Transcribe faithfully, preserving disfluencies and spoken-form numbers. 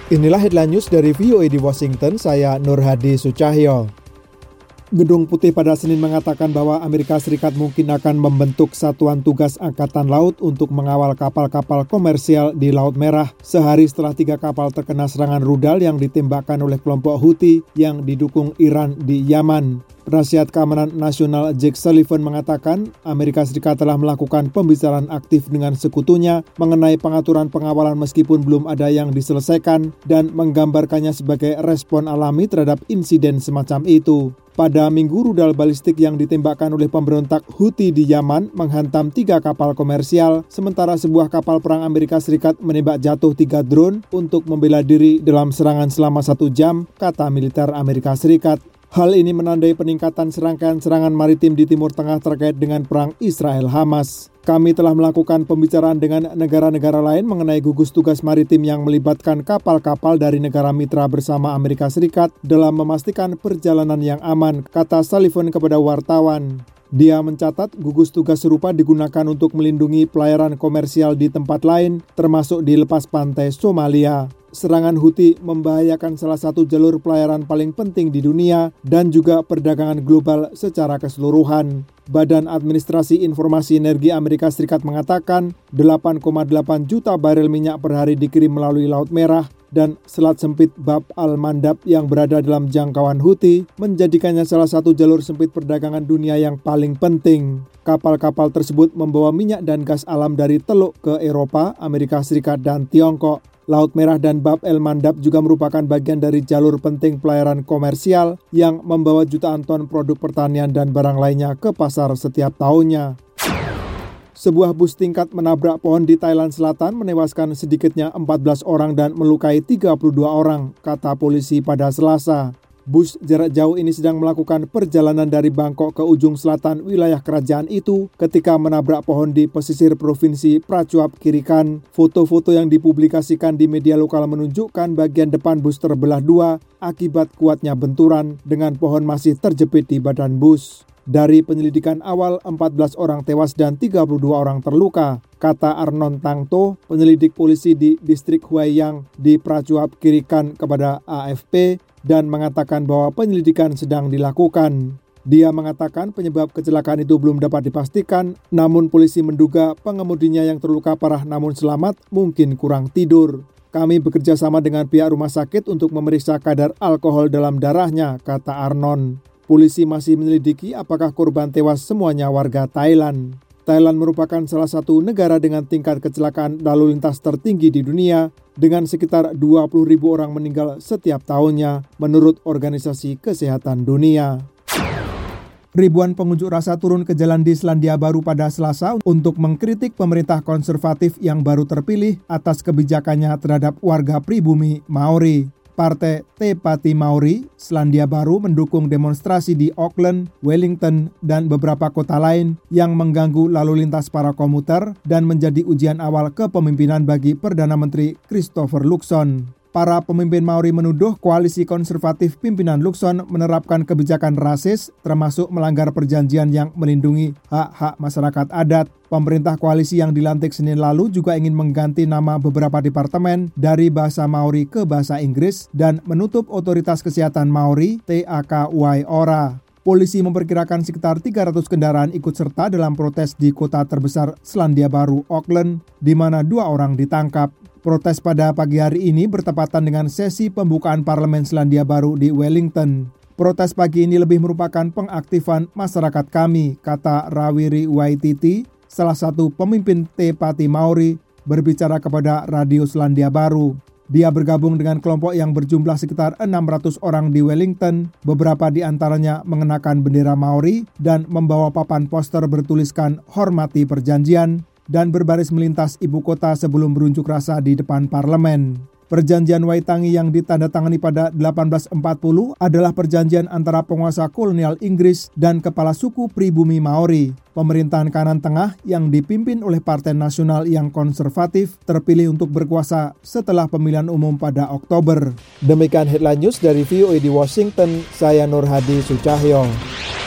Inilah headline news dari V O A di Washington, saya Nur Hadi Sucahyo. Gedung Putih pada Senin mengatakan bahwa Amerika Serikat mungkin akan membentuk Satuan Tugas Angkatan Laut untuk mengawal kapal-kapal komersial di Laut Merah sehari setelah tiga kapal terkena serangan rudal yang ditembakkan oleh kelompok Houthi yang didukung Iran di Yaman. Penasihat Keamanan Nasional Jake Sullivan mengatakan Amerika Serikat telah melakukan pembicaraan aktif dengan sekutunya mengenai pengaturan pengawalan meskipun belum ada yang diselesaikan dan menggambarkannya sebagai respon alami terhadap insiden semacam itu. Pada minggu, rudal balistik yang ditembakkan oleh pemberontak Houthi di Yaman menghantam tiga kapal komersial, sementara sebuah kapal perang Amerika Serikat menembak jatuh tiga drone untuk membela diri dalam serangan selama satu jam, kata militer Amerika Serikat. Hal ini menandai peningkatan serangkaian serangan maritim di Timur Tengah terkait dengan perang Israel-Hamas. Kami telah melakukan pembicaraan dengan negara-negara lain mengenai gugus tugas maritim yang melibatkan kapal-kapal dari negara mitra bersama Amerika Serikat dalam memastikan perjalanan yang aman, kata Sullivan kepada wartawan. Dia mencatat gugus tugas serupa digunakan untuk melindungi pelayaran komersial di tempat lain, termasuk di lepas pantai Somalia. Serangan Houthi membahayakan salah satu jalur pelayaran paling penting di dunia dan juga perdagangan global secara keseluruhan. Badan Administrasi Informasi Energi Amerika Serikat mengatakan delapan koma delapan juta barel minyak per hari dikirim melalui Laut Merah dan selat sempit Bab al-Mandab yang berada dalam jangkauan Houthi menjadikannya salah satu jalur sempit perdagangan dunia yang paling penting. Kapal-kapal tersebut membawa minyak dan gas alam dari Teluk ke Eropa, Amerika Serikat, dan Tiongkok. Laut Merah dan Bab el-Mandab juga merupakan bagian dari jalur penting pelayaran komersial yang membawa jutaan ton produk pertanian dan barang lainnya ke pasar setiap tahunnya. Sebuah bus tingkat menabrak pohon di Thailand Selatan menewaskan sedikitnya empat belas orang dan melukai tiga puluh dua orang, kata polisi pada Selasa. Bus jarak jauh ini sedang melakukan perjalanan dari Bangkok ke ujung selatan wilayah kerajaan itu ketika menabrak pohon di pesisir provinsi Prachuap Khiri Khan. Foto-foto yang dipublikasikan di media lokal menunjukkan bagian depan bus terbelah dua akibat kuatnya benturan dengan pohon masih terjepit di badan bus. Dari penyelidikan awal, empat belas orang tewas dan tiga puluh dua orang terluka, kata Arnon Tangto, penyelidik polisi di distrik Hua Yang di Prachuap Khiri Khan kepada A F P, dan mengatakan bahwa penyelidikan sedang dilakukan. Dia mengatakan penyebab kecelakaan itu belum dapat dipastikan, namun polisi menduga pengemudinya yang terluka parah namun selamat mungkin kurang tidur. Kami bekerja sama dengan pihak rumah sakit untuk memeriksa kadar alkohol dalam darahnya, kata Arnon. Polisi masih menyelidiki apakah korban tewas semuanya warga Thailand. Thailand merupakan salah satu negara dengan tingkat kecelakaan lalu lintas tertinggi di dunia, dengan sekitar dua puluh ribu orang meninggal setiap tahunnya, menurut Organisasi Kesehatan Dunia. Ribuan pengunjuk rasa turun ke jalan di Selandia Baru pada Selasa untuk mengkritik pemerintah konservatif yang baru terpilih atas kebijakannya terhadap warga pribumi Maori. Partai Te Pati Maori, Selandia Baru mendukung demonstrasi di Auckland, Wellington, dan beberapa kota lain yang mengganggu lalu lintas para komuter dan menjadi ujian awal kepemimpinan bagi Perdana Menteri Christopher Luxon. Para pemimpin Maori menuduh koalisi konservatif pimpinan Luxon menerapkan kebijakan rasis, termasuk melanggar perjanjian yang melindungi hak-hak masyarakat adat. Pemerintah koalisi yang dilantik Senin lalu juga ingin mengganti nama beberapa departemen dari bahasa Maori ke bahasa Inggris dan menutup otoritas kesehatan Maori T A K Y O R A. Polisi memperkirakan sekitar tiga ratus kendaraan ikut serta dalam protes di kota terbesar Selandia Baru, Auckland, di mana dua orang ditangkap. Protes pada pagi hari ini bertepatan dengan sesi pembukaan Parlemen Selandia Baru di Wellington. Protes pagi ini lebih merupakan pengaktifan masyarakat kami, kata Rawiri Waititi, salah satu pemimpin Te Pati Maori, berbicara kepada Radio Selandia Baru. Dia bergabung dengan kelompok yang berjumlah sekitar enam ratus orang di Wellington, beberapa di antaranya mengenakan bendera Maori dan membawa papan poster bertuliskan "Hormati Perjanjian" dan berbaris melintas ibu kota sebelum berunjuk rasa di depan parlemen. Perjanjian Waitangi yang ditandatangani pada delapan belas empat puluh adalah perjanjian antara penguasa kolonial Inggris dan kepala suku pribumi Maori. Pemerintahan kanan tengah yang dipimpin oleh Partai Nasional yang konservatif terpilih untuk berkuasa setelah pemilihan umum pada Oktober. Demikian headline news dari V O A di Washington, saya Nur Hadi Sucahyo.